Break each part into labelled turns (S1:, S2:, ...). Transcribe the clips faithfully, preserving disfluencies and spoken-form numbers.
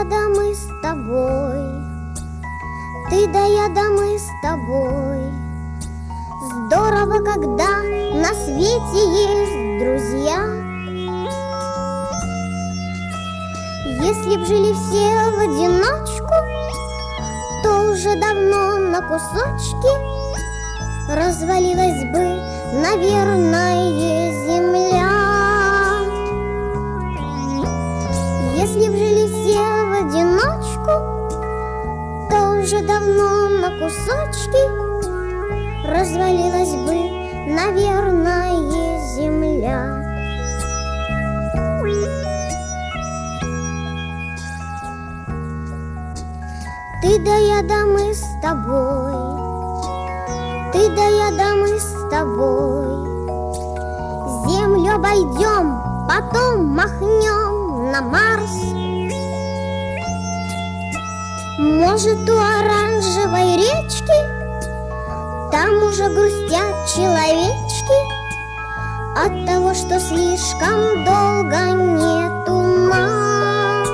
S1: я да мы с тобой, ты да я да мы с тобой. Здорово, когда на свете есть друзья. Если б жили все в одиночку, то уже давно на кусочки развалилась бы, наверное, земля. Если б жили все в одиночку, то уже давно на кусочки развалилась бы, наверное, земля. Ты да я да мы с тобой, ты да я да мы с тобой. Землю обойдем, потом махнем на Марс. Может, у оранжевой речки там уже грустят человечки от того, что слишком долго нету нас.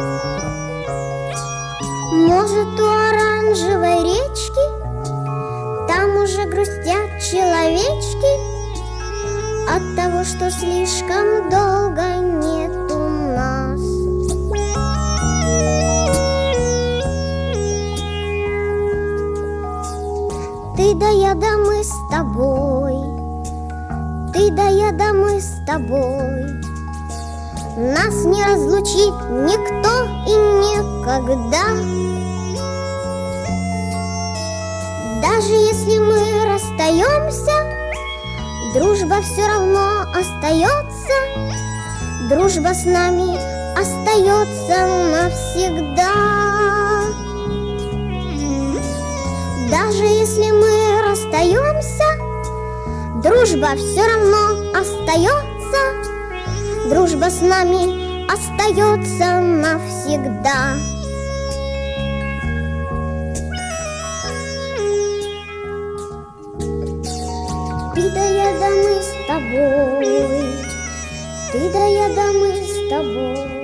S1: Может, у оранжевой речки там уже грустят человечки от того, что слишком долго нету нас. Ты да я да мы с тобой, ты да я да мы с тобой. Нас не разлучит никто и никогда. Даже если мы расстаемся, дружба все равно остается. Дружба с нами остается навсегда. Даже если мы расстаемся, дружба все равно остается. Дружба с нами остается навсегда. Ты да я да мы с тобой, ты да я да мы с тобой.